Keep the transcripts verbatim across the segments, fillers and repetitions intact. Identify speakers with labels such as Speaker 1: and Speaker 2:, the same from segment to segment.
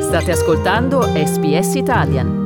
Speaker 1: State ascoltando S B S Italian.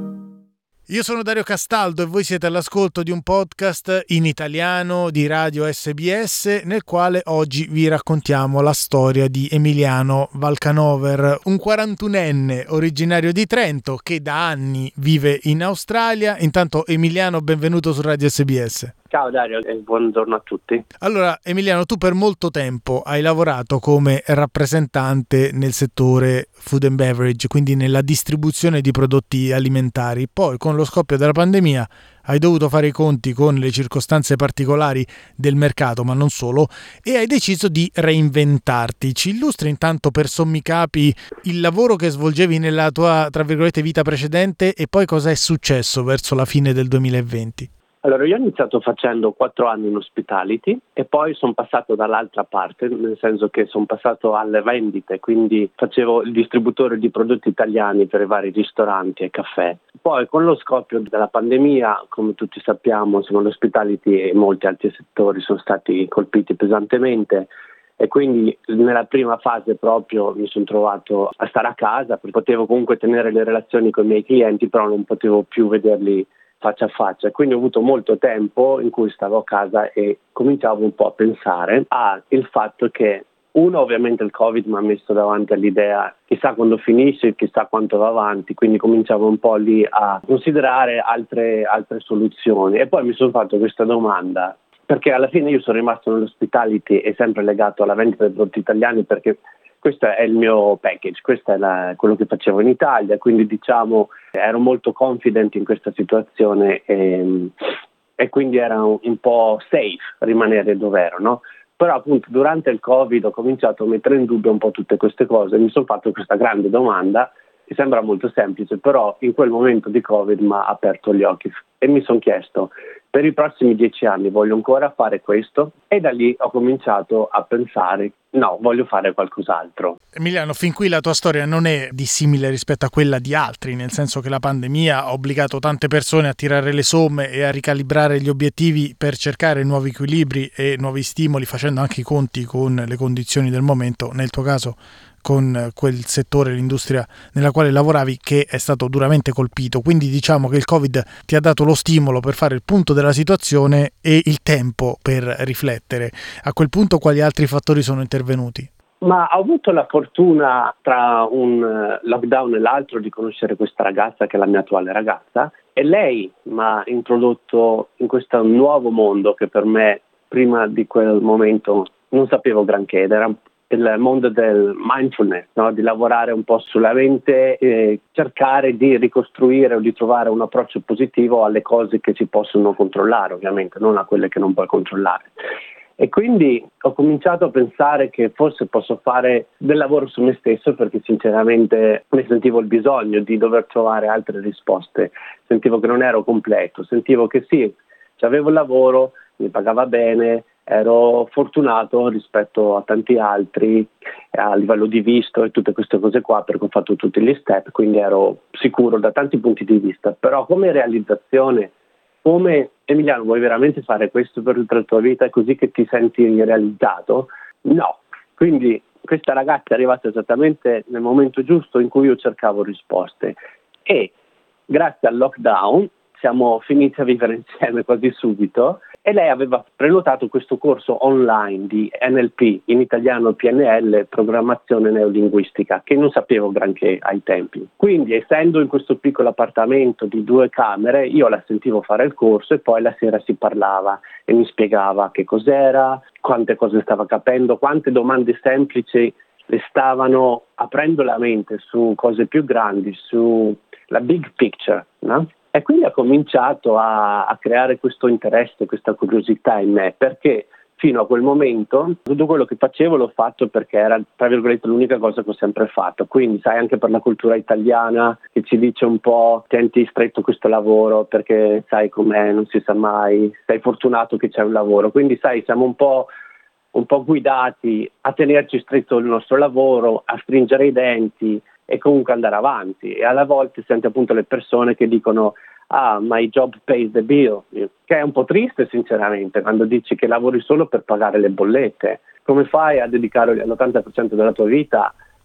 Speaker 2: Io sono Dario Castaldo e voi siete all'ascolto di un podcast in italiano di Radio S B S, nel quale oggi vi raccontiamo la storia di Emiliano Valcanover, un quarantunenne originario di Trento che da anni vive in Australia. Intanto Emiliano, benvenuto su Radio S B S.
Speaker 3: Ciao Dario e buongiorno a tutti.
Speaker 2: Allora Emiliano, tu per molto tempo hai lavorato come rappresentante nel settore food and beverage, quindi nella distribuzione di prodotti alimentari. Poi con lo scoppio della pandemia hai dovuto fare i conti con le circostanze particolari del mercato, ma non solo, e hai deciso di reinventarti. Ci illustri intanto per sommi capi il lavoro che svolgevi nella tua, tra virgolette, vita precedente e poi cosa è successo verso la fine del duemilaventi?
Speaker 3: Allora, io ho iniziato facendo quattro anni in hospitality e poi sono passato dall'altra parte, nel senso che sono passato alle vendite, quindi facevo il distributore di prodotti italiani per i vari ristoranti e caffè. Poi con lo scoppio della pandemia, come tutti sappiamo, insomma, l'hospitality e molti altri settori sono stati colpiti pesantemente. E quindi nella prima fase proprio mi sono trovato a stare a casa, potevo comunque tenere le relazioni con i miei clienti, però non potevo più vederli faccia a faccia, quindi ho avuto molto tempo in cui stavo a casa e cominciavo un po' a pensare al fatto che uno, ovviamente il Covid mi ha messo davanti all'idea chissà quando finisce, chissà quanto va avanti, quindi cominciavo un po' lì a considerare altre, altre soluzioni e poi mi sono fatto questa domanda, perché alla fine io sono rimasto nell'hospitality e sempre legato alla vendita dei prodotti italiani perché questo è il mio package, questo è la, quello che facevo in Italia, quindi diciamo ero molto confident in questa situazione e, e quindi era un, un po' safe rimanere dove ero, no? Però appunto durante il Covid ho cominciato a mettere in dubbio un po' tutte queste cose e mi sono fatto questa grande domanda che sembra molto semplice, però in quel momento di Covid mi ha aperto gli occhi e mi sono chiesto: per i prossimi dieci anni voglio ancora fare questo? E da lì ho cominciato a pensare, no, voglio fare qualcos'altro.
Speaker 2: Emiliano, fin qui la tua storia non è dissimile rispetto a quella di altri, nel senso che la pandemia ha obbligato tante persone a tirare le somme e a ricalibrare gli obiettivi per cercare nuovi equilibri e nuovi stimoli, facendo anche i conti con le condizioni del momento, nel tuo caso con quel settore, l'industria nella quale lavoravi, che è stato duramente colpito. Quindi diciamo che il Covid ti ha dato lo stimolo per fare il punto della situazione e il tempo per riflettere. A quel punto quali altri fattori sono intervenuti?
Speaker 3: Ma ho avuto la fortuna tra un lockdown e l'altro di conoscere questa ragazza che è la mia attuale ragazza e lei mi ha introdotto in questo nuovo mondo che per me prima di quel momento non sapevo granché, ed era il mondo del mindfulness, no? Di lavorare un po' sulla mente e cercare di ricostruire o di trovare un approccio positivo alle cose che si possono controllare, ovviamente, non a quelle che non puoi controllare. E quindi ho cominciato a pensare che forse posso fare del lavoro su me stesso, perché sinceramente ne sentivo il bisogno di dover trovare altre risposte, sentivo che non ero completo, sentivo che sì, avevo il lavoro, mi pagava bene, ero fortunato rispetto a tanti altri a livello di visto e tutte queste cose qua, perché ho fatto tutti gli step, quindi ero sicuro da tanti punti di vista. Però come realizzazione, come Emiliano, vuoi veramente fare questo per tutta la tua vita? È così che ti senti realizzato? No. Quindi questa ragazza è arrivata esattamente nel momento giusto in cui io cercavo risposte e grazie al lockdown siamo finiti a vivere insieme quasi subito e lei aveva prenotato questo corso online di N L P, in italiano P N L, programmazione neolinguistica, che non sapevo granché ai tempi. Quindi, essendo in questo piccolo appartamento di due camere, io la sentivo fare il corso e poi la sera si parlava e mi spiegava che cos'era, quante cose stava capendo, quante domande semplici le stavano aprendo la mente su cose più grandi, su la big picture, no? E quindi ha cominciato a, a creare questo interesse, questa curiosità in me, perché fino a quel momento tutto quello che facevo l'ho fatto perché era, tra virgolette, l'unica cosa che ho sempre fatto. Quindi sai, anche per la cultura italiana che ci dice un po' tienti stretto questo lavoro perché sai com'è, non si sa mai, sei fortunato che c'è un lavoro. Quindi sai, siamo un po' un po' guidati a tenerci stretto il nostro lavoro, a stringere i denti e comunque andare avanti. E alla volte senti appunto le persone che dicono ah, my job pays the bill, che è un po' triste sinceramente quando dici che lavori solo per pagare le bollette. Come fai a dedicare l'ottanta per cento della tua vita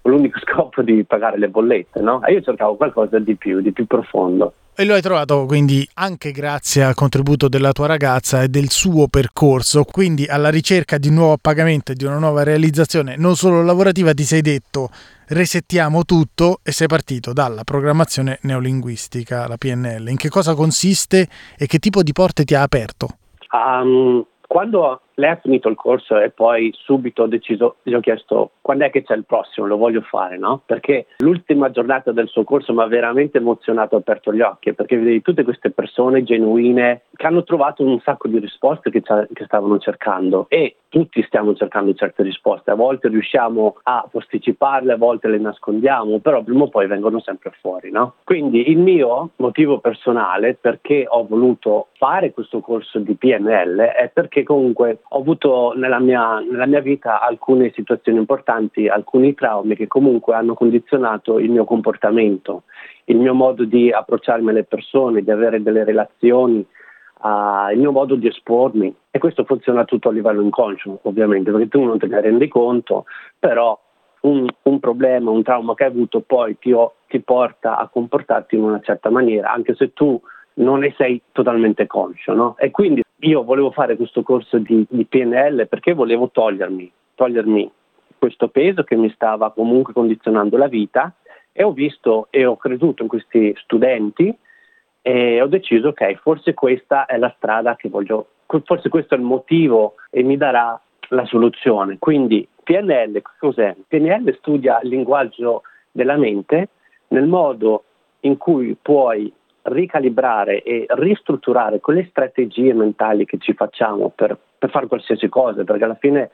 Speaker 3: con l'unico scopo di pagare le bollette, no? E io cercavo qualcosa di più, di più profondo.
Speaker 2: E lo hai trovato quindi anche grazie al contributo della tua ragazza e del suo percorso, quindi alla ricerca di un nuovo appagamento e di una nuova realizzazione non solo lavorativa ti sei detto resettiamo tutto e sei partito dalla programmazione neolinguistica, la P N L. In che cosa consiste e che tipo di porte ti ha aperto?
Speaker 3: Um, quando lei ha finito il corso e poi subito ho deciso, gli ho chiesto quando è che c'è il prossimo, lo voglio fare, no? Perché l'ultima giornata del suo corso mi ha veramente emozionato, ho aperto gli occhi, perché vedevi tutte queste persone genuine che hanno trovato un sacco di risposte che, che stavano cercando, e tutti stiamo cercando certe risposte, a volte riusciamo a posticiparle, a volte le nascondiamo, però prima o poi vengono sempre fuori, no? Quindi il mio motivo personale perché ho voluto fare questo corso di P N L è perché comunque ho avuto nella mia, nella mia vita alcune situazioni importanti, alcuni traumi che comunque hanno condizionato il mio comportamento, il mio modo di approcciarmi alle persone, di avere delle relazioni, uh, il mio modo di espormi, e questo funziona tutto a livello inconscio ovviamente, perché tu non te ne rendi conto, però un, un problema, un trauma che hai avuto poi ti, ti porta a comportarti in una certa maniera, anche se tu non ne sei totalmente conscio, no? E quindi io volevo fare questo corso di, di P N L perché volevo togliermi, togliermi questo peso che mi stava comunque condizionando la vita, e ho visto e ho creduto in questi studenti e ho deciso ok, forse questa è la strada che voglio, forse questo è il motivo e mi darà la soluzione. Quindi P N L cos'è? P N L studia il linguaggio della mente nel modo in cui puoi ricalibrare e ristrutturare quelle strategie mentali che ci facciamo per, per fare qualsiasi cosa, perché alla fine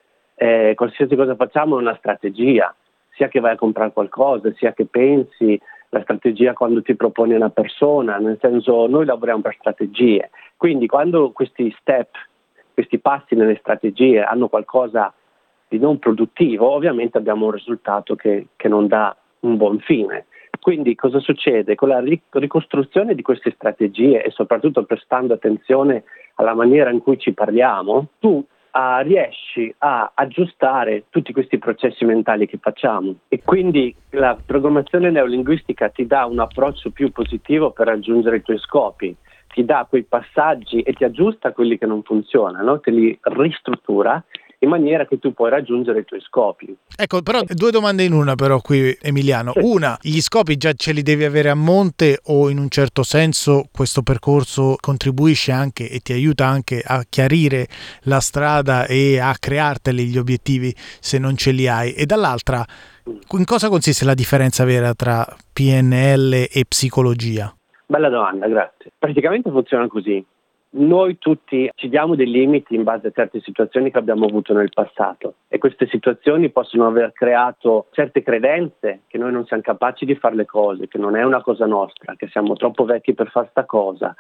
Speaker 3: eh, qualsiasi cosa facciamo è una strategia, sia che vai a comprare qualcosa, sia che pensi, la strategia quando ti proponi una persona, nel senso noi lavoriamo per strategie, quindi quando questi step, questi passi nelle strategie hanno qualcosa di non produttivo, ovviamente abbiamo un risultato che, che non dà un buon fine. Quindi cosa succede? Con la ricostruzione di queste strategie e soprattutto prestando attenzione alla maniera in cui ci parliamo, tu uh, riesci a aggiustare tutti questi processi mentali che facciamo, e quindi la programmazione neolinguistica ti dà un approccio più positivo per raggiungere i tuoi scopi, ti dà quei passaggi e ti aggiusta quelli che non funzionano, te li ristruttura in maniera che tu puoi raggiungere i tuoi scopi.
Speaker 2: Ecco, però due domande in una però qui, Emiliano.
Speaker 3: Sì.
Speaker 2: Una, gli scopi già ce li devi avere a monte, o in un certo senso questo percorso contribuisce anche e ti aiuta anche a chiarire la strada e a crearteli gli obiettivi se non ce li hai? E dall'altra, in cosa consiste la differenza vera tra P N L e psicologia?
Speaker 3: Bella domanda, grazie. Praticamente funziona così. Noi tutti ci diamo dei limiti in base a certe situazioni che abbiamo avuto nel passato, e queste situazioni possono aver creato certe credenze che noi non siamo capaci di fare le cose, che non è una cosa nostra, che siamo troppo vecchi per fare sta cosa,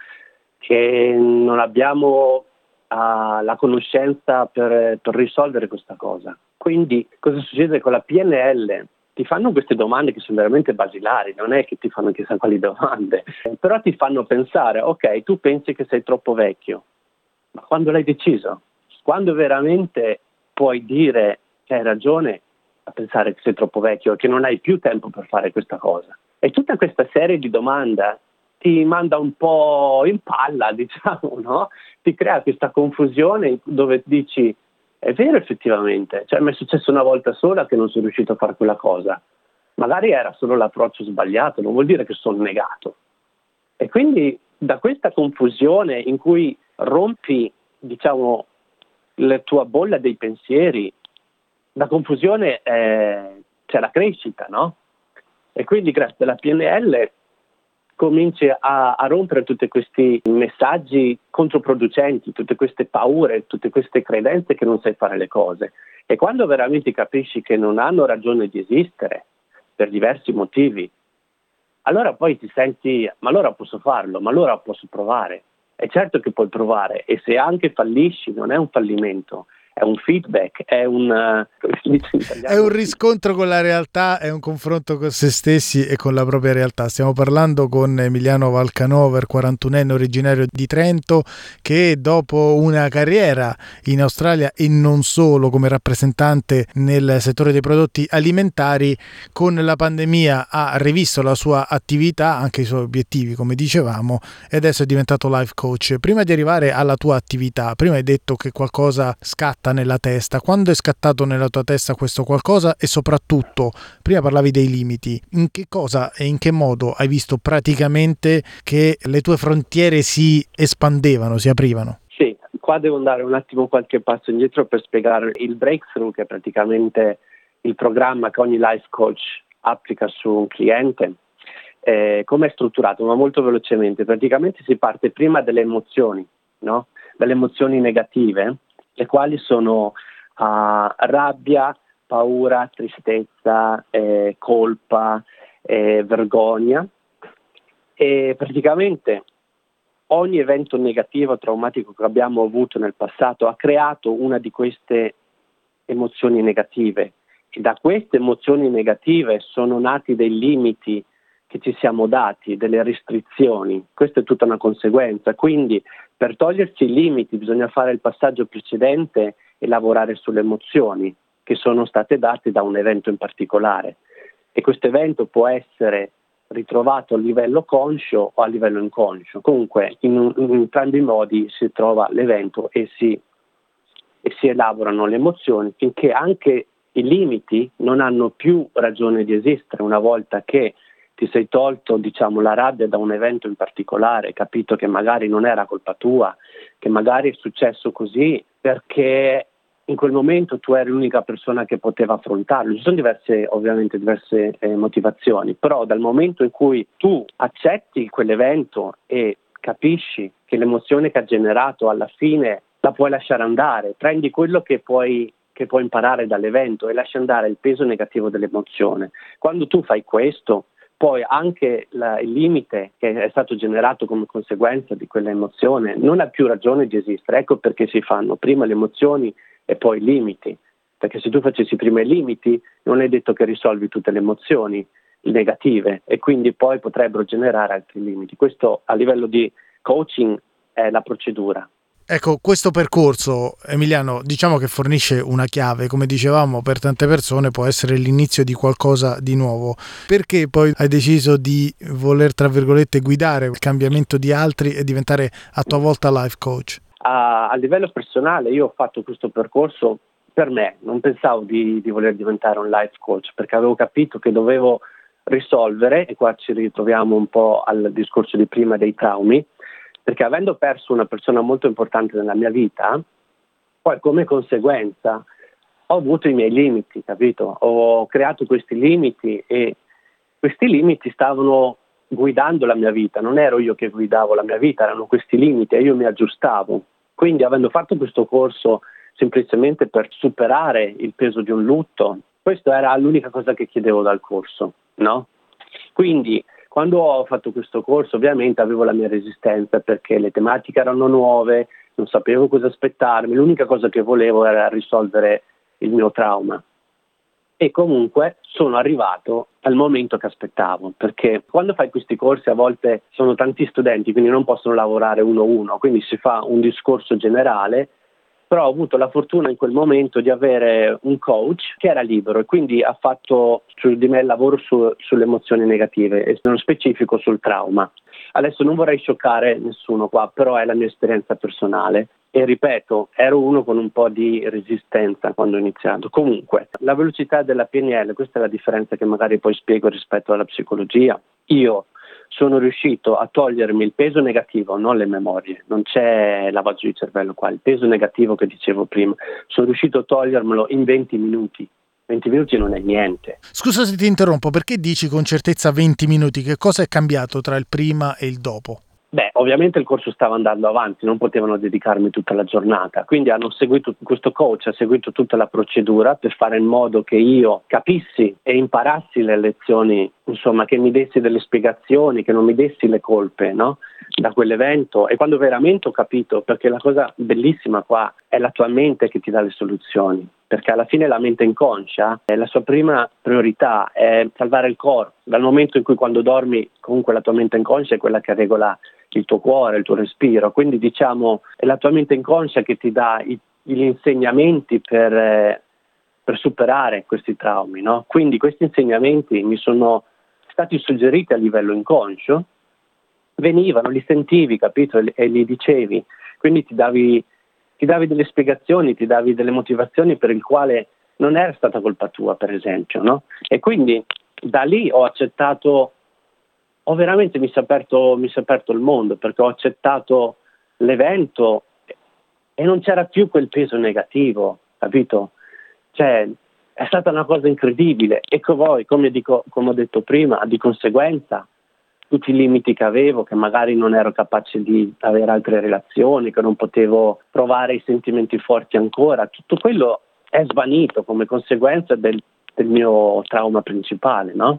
Speaker 3: che non abbiamo uh, la conoscenza per, per risolvere questa cosa. Quindi cosa succede con la P N L? Ti fanno queste domande che sono veramente basilari, non è che ti fanno chissà quali domande, però ti fanno pensare, ok, tu pensi che sei troppo vecchio, ma quando l'hai deciso? Quando veramente puoi dire che hai ragione a pensare che sei troppo vecchio, che non hai più tempo per fare questa cosa? E tutta questa serie di domande ti manda un po' in palla, diciamo, no? Ti crea questa confusione dove dici, è vero effettivamente, cioè mi è successo una volta sola che non sono riuscito a fare quella cosa, magari era solo l'approccio sbagliato, non vuol dire che sono negato. E quindi da questa confusione in cui rompi, diciamo, la tua bolla dei pensieri, da confusione eh, c'è la crescita, no? E quindi grazie alla P N L cominci a, a rompere tutti questi messaggi controproducenti, tutte queste paure, tutte queste credenze che non sai fare le cose. E quando veramente capisci che non hanno ragione di esistere per diversi motivi, allora poi ti senti, ma allora posso farlo, ma allora posso provare. È certo che puoi provare, e se anche fallisci non è un fallimento, è un feedback, è un, come si dice in italiano?
Speaker 2: È un riscontro con la realtà, è un confronto con se stessi e con la propria realtà. Stiamo parlando con Emiliano Valcanover, quarantunenne originario di Trento, che dopo una carriera in Australia e non solo come rappresentante nel settore dei prodotti alimentari, con la pandemia ha rivisto la sua attività, anche i suoi obiettivi come dicevamo, e adesso è diventato life coach. Prima di arrivare alla tua attività, prima hai detto che qualcosa scatta nella testa. Quando è scattato nella tua testa questo qualcosa? E soprattutto, prima parlavi dei limiti, in che cosa e in che modo hai visto praticamente che le tue frontiere si espandevano, si aprivano?
Speaker 3: Sì, qua devo andare un attimo qualche passo indietro per spiegare il breakthrough, che è praticamente il programma che ogni life coach applica su un cliente. Eh, come è strutturato? Ma molto velocemente. Praticamente si parte prima dalle emozioni, no? Dalle emozioni negative, le quali sono uh, rabbia, paura, tristezza, eh, colpa, eh, vergogna, e praticamente ogni evento negativo, traumatico che abbiamo avuto nel passato ha creato una di queste emozioni negative, e da queste emozioni negative sono nati dei limiti che ci siamo dati, delle restrizioni. Questa è tutta una conseguenza, quindi per togliersi i limiti bisogna fare il passaggio precedente e lavorare sulle emozioni che sono state date da un evento in particolare, e questo evento può essere ritrovato a livello conscio o a livello inconscio. Comunque in, in entrambi i modi si trova l'evento e si, e si elaborano le emozioni, finché anche i limiti non hanno più ragione di esistere una volta che ti sei tolto, diciamo, la rabbia da un evento in particolare, capito che magari non era colpa tua, che magari è successo così perché in quel momento tu eri l'unica persona che poteva affrontarlo. Ci sono diverse, ovviamente, diverse eh, motivazioni, però dal momento in cui tu accetti quell'evento e capisci che l'emozione che ha generato alla fine la puoi lasciare andare, prendi quello che puoi che puoi imparare dall'evento e lasci andare il peso negativo dell'emozione. Quando tu fai questo, poi anche la, il limite che è stato generato come conseguenza di quella emozione non ha più ragione di esistere. Ecco perché si fanno prima le emozioni e poi i limiti, perché se tu facessi prima i limiti non è detto che risolvi tutte le emozioni negative, e quindi poi potrebbero generare altri limiti. Questo a livello di coaching è la procedura.
Speaker 2: Ecco, questo percorso, Emiliano, diciamo che fornisce una chiave, come dicevamo, per tante persone può essere l'inizio di qualcosa di nuovo. Perché poi hai deciso di voler, tra virgolette, guidare il cambiamento di altri e diventare a tua volta life coach?
Speaker 3: A, a livello personale io ho fatto questo percorso per me, non pensavo di, di voler diventare un life coach, perché avevo capito che dovevo risolvere, e qua ci ritroviamo un po' al discorso di prima dei traumi, perché avendo perso una persona molto importante nella mia vita, poi come conseguenza ho avuto i miei limiti, capito? Ho creato questi limiti e questi limiti stavano guidando la mia vita, non ero io che guidavo la mia vita, erano questi limiti e io mi aggiustavo. Quindi avendo fatto questo corso semplicemente per superare il peso di un lutto, questa era l'unica cosa che chiedevo dal corso, no? Quindi quando ho fatto questo corso ovviamente avevo la mia resistenza, perché le tematiche erano nuove, non sapevo cosa aspettarmi, l'unica cosa che volevo era risolvere il mio trauma. E comunque sono arrivato al momento che aspettavo, perché quando fai questi corsi a volte sono tanti studenti, quindi non possono lavorare uno a uno, quindi si fa un discorso generale, però ho avuto la fortuna in quel momento di avere un coach che era libero e quindi ha fatto su di me il lavoro su, sulle emozioni negative e nello specifico sul trauma. Adesso non vorrei scioccare nessuno qua, però è la mia esperienza personale e ripeto, ero uno con un po' di resistenza quando ho iniziato. Comunque, la velocità della P N L, questa è la differenza che magari poi spiego rispetto alla psicologia. Io sono riuscito a togliermi il peso negativo, non le memorie, non c'è lavaggio di cervello qua, il peso negativo che dicevo prima, sono riuscito a togliermelo in venti minuti. venti minuti non è niente.
Speaker 2: Scusa se ti interrompo, perché dici con certezza venti minuti? Che cosa è cambiato tra il prima e il dopo?
Speaker 3: Beh, ovviamente il corso stava andando avanti, non potevano dedicarmi tutta la giornata, quindi hanno seguito, questo coach ha seguito tutta la procedura per fare in modo che io capissi e imparassi le lezioni, insomma, che mi dessi delle spiegazioni, che non mi dessi le colpe, no? Da quell'evento. E quando veramente ho capito, perché la cosa bellissima qua è la tua mente che ti dà le soluzioni, perché alla fine la mente inconscia, eh, la sua prima priorità è salvare il corpo. Dal momento in cui quando dormi, comunque la tua mente inconscia è quella che regola il tuo cuore, il tuo respiro, quindi diciamo è la tua mente inconscia che ti dà i, gli insegnamenti per, eh, per superare questi traumi, no? Quindi questi insegnamenti mi sono stati suggeriti a livello inconscio, venivano, li sentivi, capito, e, e li dicevi, quindi ti davi, ti davi delle spiegazioni, ti davi delle motivazioni per il quale non era stata colpa tua, per esempio, no? E quindi da lì ho accettato. Ho veramente mi si è aperto, mi si è aperto il mondo, perché ho accettato l'evento e non c'era più quel peso negativo, capito? Cioè, è stata una cosa incredibile. E poi, come dico, come ho detto prima, di conseguenza, tutti i limiti che avevo, che magari non ero capace di avere altre relazioni, che non potevo provare i sentimenti forti ancora, tutto quello è svanito come conseguenza del, del mio trauma principale, no?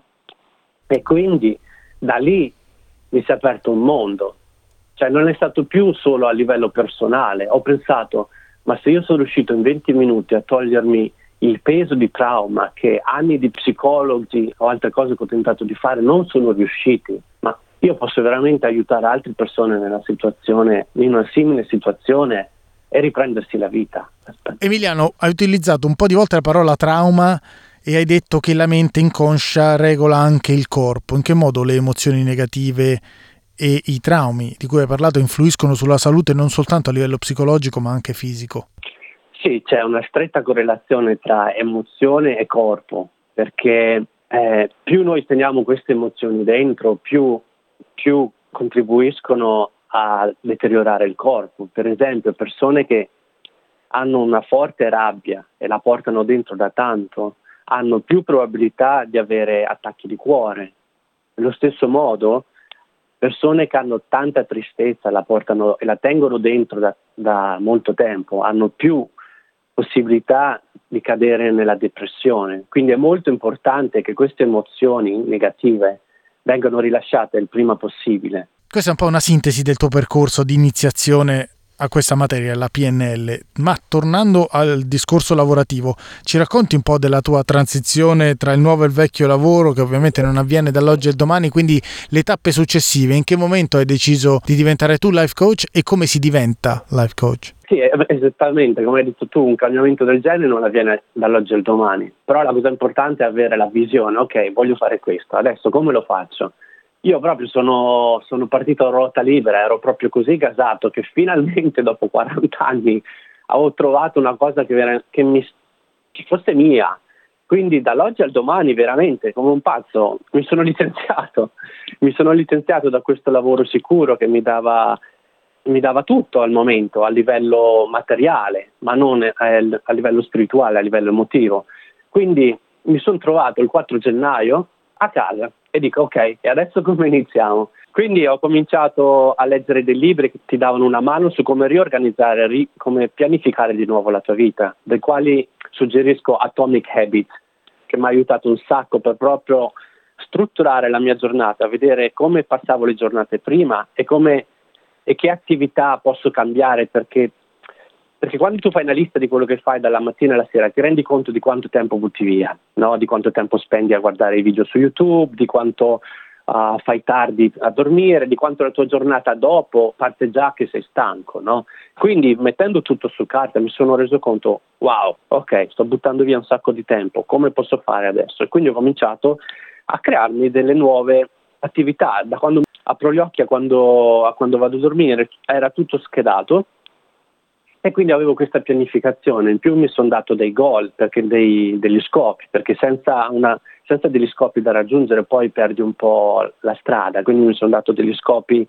Speaker 3: E quindi da lì mi si è aperto un mondo, cioè non è stato più solo a livello personale. Ho pensato, ma se io sono riuscito in venti minuti a togliermi il peso di trauma che anni di psicologi o altre cose che ho tentato di fare non sono riusciti, ma io posso veramente aiutare altre persone nella situazione, in una simile situazione, e riprendersi la vita. Aspetta.
Speaker 2: Emiliano, hai utilizzato un po' di volte la parola trauma e hai detto che la mente inconscia regola anche il corpo. In che modo le emozioni negative e i traumi di cui hai parlato influiscono sulla salute non soltanto a livello psicologico ma anche fisico?
Speaker 3: Sì, c'è una stretta correlazione tra emozione e corpo, perché eh, più noi teniamo queste emozioni dentro, più, più contribuiscono a deteriorare il corpo. Per esempio, persone che hanno una forte rabbia e la portano dentro da tanto hanno più probabilità di avere attacchi di cuore. Allo stesso modo, persone che hanno tanta tristezza la portano e la tengono dentro da, da molto tempo hanno più possibilità di cadere nella depressione. Quindi è molto importante che queste emozioni negative vengano rilasciate il prima possibile.
Speaker 2: Questa è un po' una sintesi del tuo percorso di iniziazione a questa materia, la P N L. Ma tornando al discorso lavorativo, ci racconti un po' della tua transizione tra il nuovo e il vecchio lavoro, che ovviamente non avviene dall'oggi al domani, quindi le tappe successive. In che momento hai deciso di diventare tu life coach e come si diventa life coach?
Speaker 3: Sì, esattamente, come hai detto tu, un cambiamento del genere non avviene dall'oggi al domani, però la cosa importante è avere la visione. Ok, voglio fare questo, adesso come lo faccio? Io proprio sono, sono partito a ruota libera, ero proprio così gasato che finalmente dopo quaranta anni avevo trovato una cosa che, vera, che, mi, che fosse mia. Quindi dall'oggi al domani veramente come un pazzo mi sono licenziato, mi sono licenziato da questo lavoro sicuro che mi dava, mi dava tutto al momento a livello materiale, ma non a, a livello spirituale, a livello emotivo. Quindi mi sono trovato il quattro gennaio a casa e dico ok, e adesso come iniziamo? Quindi ho cominciato a leggere dei libri che ti davano una mano su come riorganizzare, ri, come pianificare di nuovo la tua vita, dei quali suggerisco Atomic Habits, che mi ha aiutato un sacco per proprio strutturare la mia giornata, vedere come passavo le giornate prima e come e che attività posso cambiare, perché Perché quando tu fai una lista di quello che fai dalla mattina alla sera ti rendi conto di quanto tempo butti via, no? Di quanto tempo spendi a guardare i video su YouTube, di quanto uh, fai tardi a dormire, di quanto la tua giornata dopo parte già che sei stanco, no? Quindi mettendo tutto su carta mi sono reso conto, wow, ok, sto buttando via un sacco di tempo, come posso fare adesso? E quindi ho cominciato a crearmi delle nuove attività. Da quando apro gli occhi a quando, a quando vado a dormire era tutto schedato. E quindi avevo questa pianificazione, in più mi sono dato dei goal, perché dei, degli scopi, perché senza, una, senza degli scopi da raggiungere poi perdi un po' la strada, quindi mi sono dato degli scopi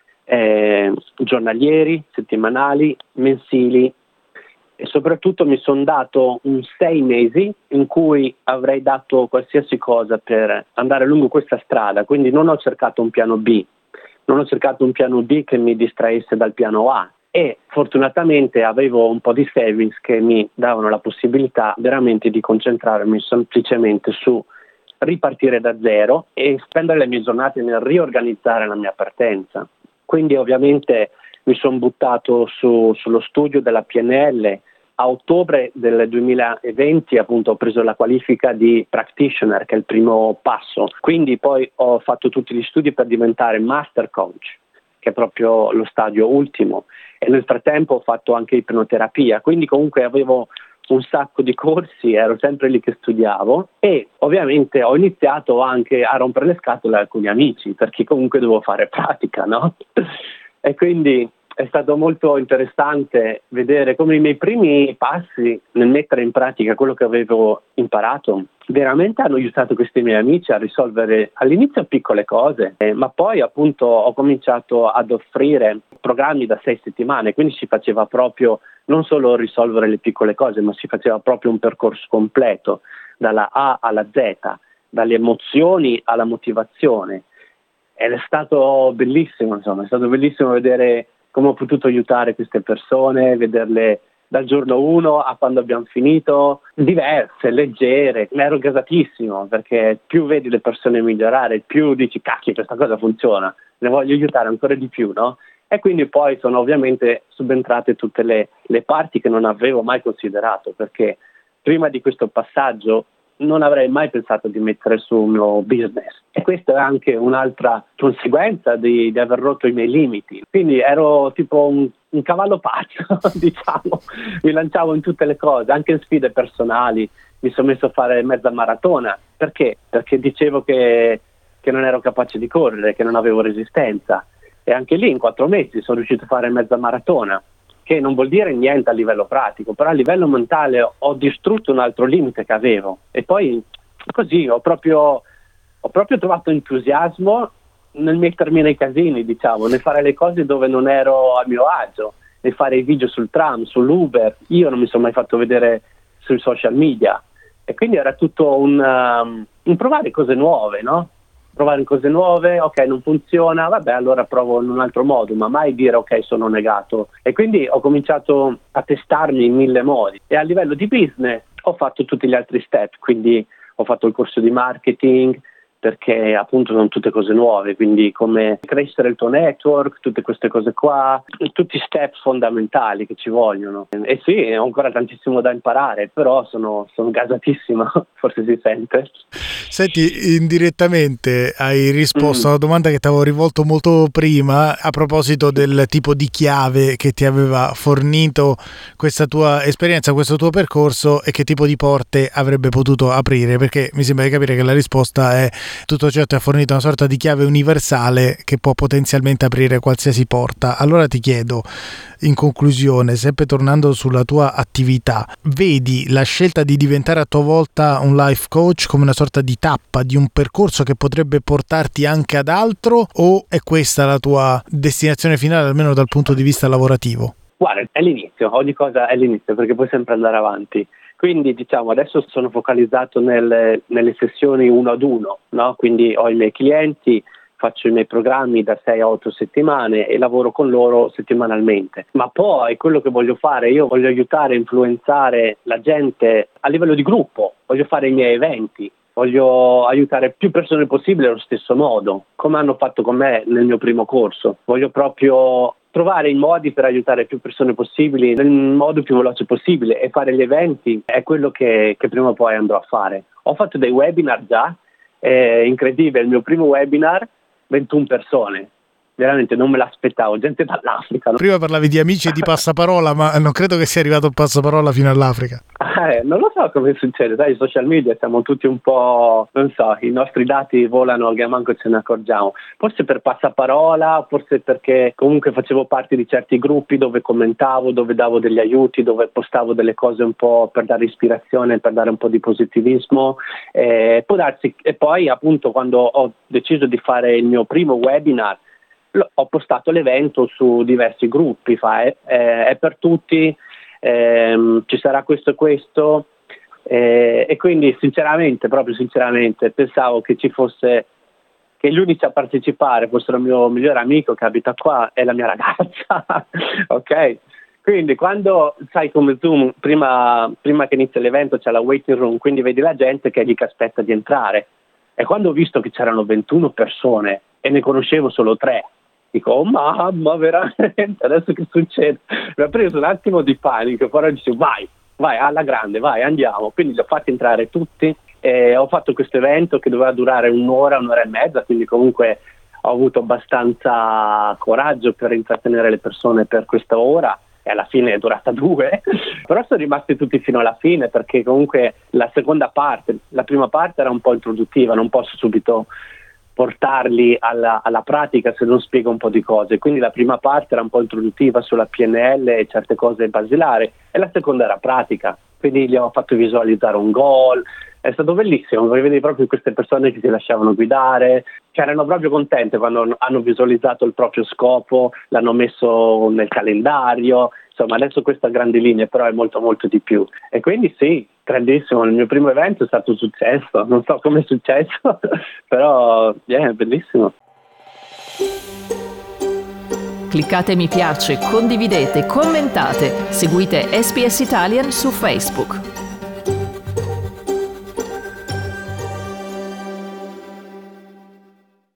Speaker 3: eh, giornalieri, settimanali, mensili e soprattutto mi sono dato un sei mesi in cui avrei dato qualsiasi cosa per andare lungo questa strada, quindi non ho cercato un piano B, non ho cercato un piano B che mi distraesse dal piano A. E fortunatamente avevo un po' di savings che mi davano la possibilità veramente di concentrarmi semplicemente su ripartire da zero e spendere le mie giornate nel riorganizzare la mia partenza. Quindi ovviamente mi sono buttato su, sullo studio della P N L. A ottobre del duemilaventi appunto ho preso la qualifica di practitioner, che è il primo passo. Quindi poi ho fatto tutti gli studi per diventare master coach, che è proprio lo stadio ultimo. E nel frattempo ho fatto anche ipnoterapia, quindi comunque avevo un sacco di corsi, ero sempre lì che studiavo e ovviamente ho iniziato anche a rompere le scatole a alcuni amici, perché comunque dovevo fare pratica, no? E quindi è stato molto interessante vedere come i miei primi passi nel mettere in pratica quello che avevo imparato veramente hanno aiutato questi miei amici a risolvere all'inizio piccole cose, eh, ma poi appunto ho cominciato ad offrire programmi da sei settimane, quindi si faceva proprio non solo risolvere le piccole cose, ma si faceva proprio un percorso completo, dalla A alla Z, dalle emozioni alla motivazione. Ed è stato bellissimo, insomma, è stato bellissimo vedere come ho potuto aiutare queste persone, vederle dal giorno uno a quando abbiamo finito, diverse, leggere. Mi ero gasatissimo, perché più vedi le persone migliorare, più dici cacchio, questa cosa funziona, ne voglio aiutare ancora di più, no? E quindi poi sono ovviamente subentrate tutte le, le parti che non avevo mai considerato, perché prima di questo passaggio non avrei mai pensato di mettere su un mio business. E questa è anche un'altra conseguenza di, di aver rotto i miei limiti. Quindi ero tipo un, un cavallo pazzo, diciamo. Mi lanciavo in tutte le cose, anche in sfide personali. Mi sono messo a fare mezza maratona. Perché? Perché dicevo che, che non ero capace di correre, che non avevo resistenza. E anche lì in quattro mesi sono riuscito a fare mezza maratona, che non vuol dire niente a livello pratico, però a livello mentale ho distrutto un altro limite che avevo. E poi così ho proprio, ho proprio trovato entusiasmo nel mettermi nei casini, diciamo, nel fare le cose dove non ero a mio agio, nel fare i video sul tram, sull'Uber. Io non mi sono mai fatto vedere sui social media. E quindi era tutto un, um, un provare cose nuove, no? Provare cose nuove, ok, non funziona, vabbè, allora provo in un altro modo, ma mai dire ok, sono negato. E quindi ho cominciato a testarmi in mille modi. E a livello di business ho fatto tutti gli altri step, quindi ho fatto il corso di marketing, perché appunto sono tutte cose nuove, quindi come crescere il tuo network, tutte queste cose qua, tutti step fondamentali che ci vogliono. E sì, ho ancora tantissimo da imparare, però sono, sono gasatissimo, forse si sente.
Speaker 2: Senti, indirettamente hai risposto mm. alla domanda che ti avevo rivolto molto prima a proposito del tipo di chiave che ti aveva fornito questa tua esperienza, questo tuo percorso e che tipo di porte avrebbe potuto aprire, perché mi sembra di capire che la risposta è tutto ciò ti ha fornito una sorta di chiave universale che può potenzialmente aprire qualsiasi porta. Allora ti chiedo, in conclusione, sempre tornando sulla tua attività, vedi la scelta di diventare a tua volta un life coach come una sorta di tappa di un percorso che potrebbe portarti anche ad altro, o è questa la tua destinazione finale, almeno dal punto di vista lavorativo?
Speaker 3: Guarda, è l'inizio, ogni cosa è l'inizio, perché puoi sempre andare avanti. Quindi diciamo adesso sono focalizzato nelle, nelle sessioni uno ad uno, no? Quindi ho i miei clienti, faccio i miei programmi da sei a otto settimane e lavoro con loro settimanalmente. Ma poi quello che voglio fare, io voglio aiutare a influenzare la gente a livello di gruppo, voglio fare i miei eventi, voglio aiutare più persone possibile allo stesso modo, come hanno fatto con me nel mio primo corso. Voglio proprio trovare i modi per aiutare più persone possibili nel modo più veloce possibile, e fare gli eventi è quello che, che prima o poi andrò a fare. Ho fatto dei webinar già, è incredibile, il mio primo webinar, ventuno persone. Veramente non me l'aspettavo, gente dall'Africa. No?
Speaker 2: Prima parlavi di amici e di passaparola, ma non credo che sia arrivato il passaparola fino all'Africa.
Speaker 3: Eh, non lo so come succede, dai, i social media siamo tutti un po', non so, i nostri dati volano che manco ce ne accorgiamo. Forse per passaparola, forse perché comunque facevo parte di certi gruppi dove commentavo, dove davo degli aiuti, dove postavo delle cose un po' per dare ispirazione, per dare un po' di positivismo. Eh, può darsi, e poi appunto quando ho deciso di fare il mio primo webinar, ho postato l'evento su diversi gruppi, fa, è, è per tutti, ehm, ci sarà questo e questo, eh, e quindi sinceramente, proprio sinceramente, pensavo che ci fosse che gli unici a partecipare fossero il mio migliore amico che abita qua e la mia ragazza, ok? Quindi quando, sai come Zoom, prima, prima che inizia l'evento c'è la waiting room, quindi vedi la gente che è lì che aspetta di entrare. E quando ho visto che c'erano ventuno persone e ne conoscevo solo tre, dico, oh mamma, veramente, adesso che succede? Mi ha preso un attimo di panico, però dicevo, vai, vai, alla grande, vai, andiamo. Quindi li ho fatti entrare tutti e ho fatto questo evento che doveva durare un'ora, un'ora e mezza, quindi comunque ho avuto abbastanza coraggio per intrattenere le persone per questa ora. E alla fine è durata due, però sono rimasti tutti fino alla fine, perché comunque la seconda parte, la prima parte era un po' introduttiva, non posso subito portarli alla, alla pratica se non spiego un po' di cose, quindi la prima parte era un po' introduttiva sulla P N L e certe cose basilari, e la seconda era pratica, quindi gli ho fatto visualizzare un goal. È stato bellissimo, vedi proprio queste persone che si lasciavano guidare, che erano proprio contente quando hanno visualizzato il proprio scopo, l'hanno messo nel calendario, insomma adesso questa a grandi linee, però è molto molto di più. E quindi sì, grandissimo, il mio primo evento è stato un successo, non so come è successo, però yeah, è bellissimo.
Speaker 1: Cliccate mi piace, condividete, commentate, seguite S B S Italian su Facebook.